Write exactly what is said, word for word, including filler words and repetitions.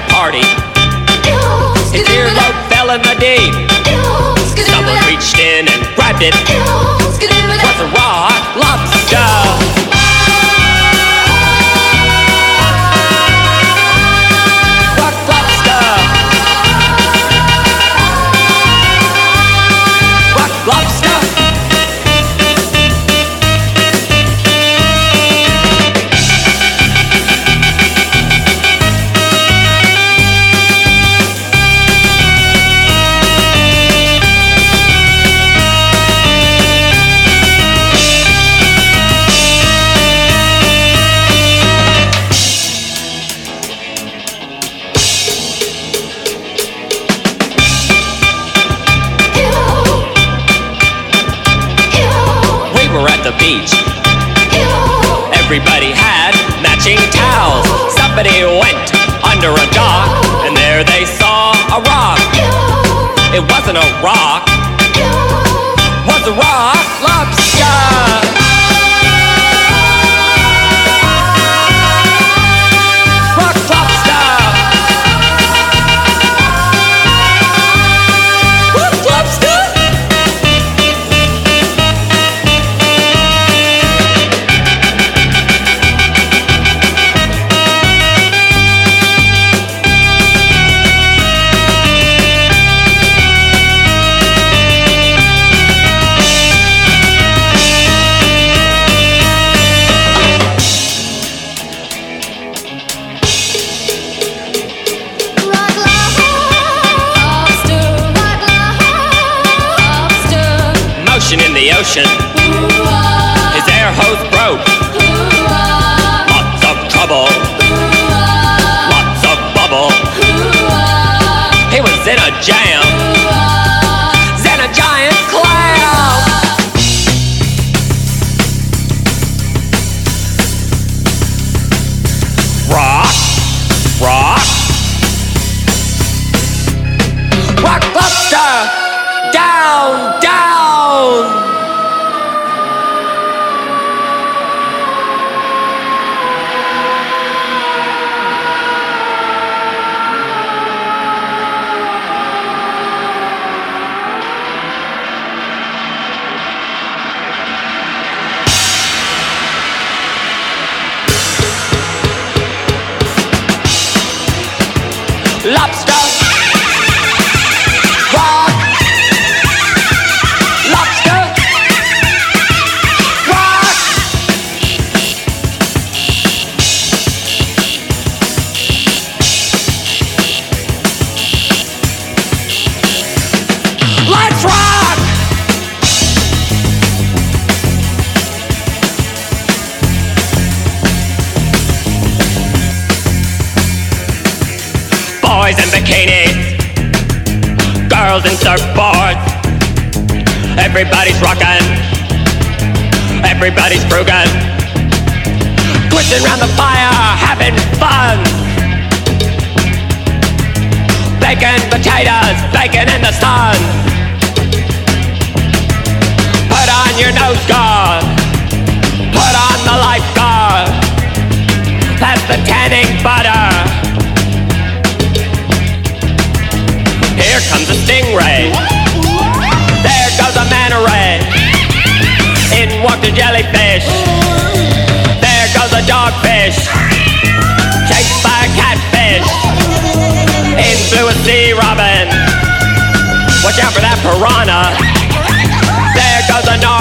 a party. His earlobe fell in the deep. Someone reached in and grabbed it. Was a rock lobster. Beach. Everybody had matching towels. Somebody went under a dock, and there they saw a rock. It wasn't a rock, was a rock lobster. Rock lobster. Rock lobster. In the ocean, his air hose broke. Lots of trouble, lots of bubble. He was in a jam, in a giant clam. Rock, rock, rock lobster, down, down. Lobster. Rock. Lobster. Rock. Let's rock. Boys in bikinis, girls in surfboards. Everybody's rockin', everybody's fruggin', twisting round the fire, having fun. Bacon, potatoes, bacon in the sun. Put on your nose guard, put on the lifeguard. That's the tanning butter. Here comes a stingray. There goes a manta ray. In walked a jellyfish. There goes a dogfish. Chased by a catfish. In flew a sea robin. Watch out for that piranha. There goes a